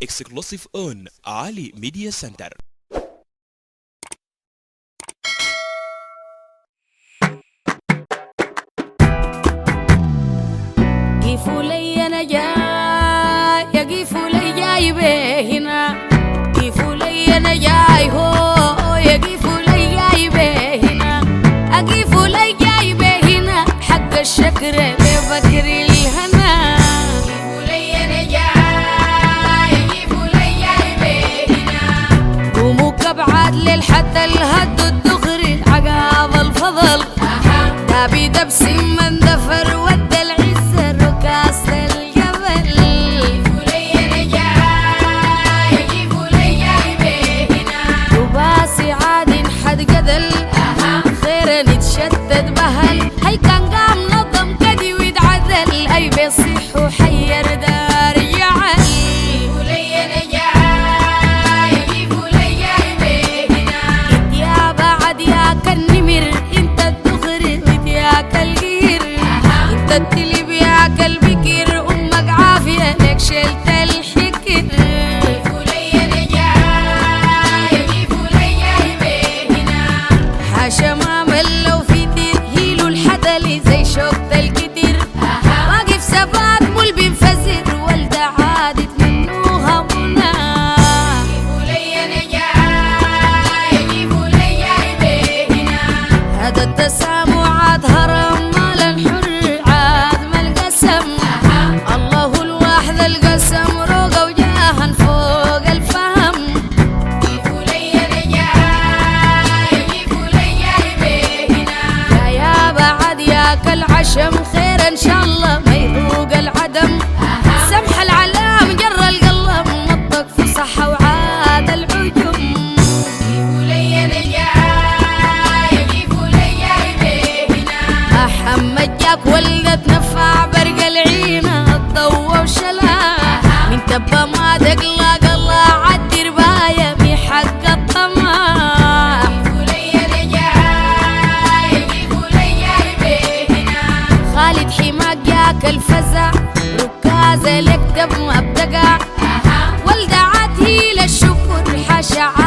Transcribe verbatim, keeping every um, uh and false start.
exclusive on Ali Media Center. قيفوا لي أنا جاي يا قيفوا لي جاي بهنا قيفوا لي أنا جاي هو يا قيفوا لي جاي بهنا أقيفوا لي جاي بهنا حق الشكر لبكر الهنا قيفوا لي أنا جاي قيفوا لي جاي بهنا قوموا كبعد للحد الهد الدغري عقاب الفضل ده بيدبس من دفر ود العز الركاس الجبل قيفوا لي أنا جاي قيفوا لي جاي بهنا وباسي عاد حد قدل خيرا يتشتت بهل هي كان قام نظم كدي ويتعدل أي بيصيح وحير دار يعل قيفوا لي أنا جاي قيفوا لي جاي بهنا يا بعد يا كالنمر انت الدغري وياك القير انت التلي بياك البكر امك عافية لك شلت الحكر قيفوا لي أنا جاي قيفوا لي جاي بهنا حاشا ما ملوا في ترهيلوا الحدلي زي شوكة الكتير واقف ثبات مول بينفزر والدة عادت منه همنا قيفوا لي أنا جاي قيفوا لي جاي بهنا هذا التسامعات هرم مال الحر عاد ما القسم الله الواحد القسم روقه وجاها فوق الفهم قيفوا لي أنا جاي قيفوا لي جاي بهنا يا يا بعد ياك العشم خير إن شاء الله ما يذوق العدم سمح العلام جر القلم نطق في صحة وعاد العجم قيفوا لي أنا جاي قيفوا لي جاي بهنا أحمد جاك ولدت نفع برق العينة الضوء وشلا من تبا ما تقلق الله عدي رباية مي حق الطمع قيفوا لي أنا جاي قيفوا لي جاي بهنا خالد حماك جاك الفزع ركازة لك دم أبدقع والدة عاد هي للشكر حاشا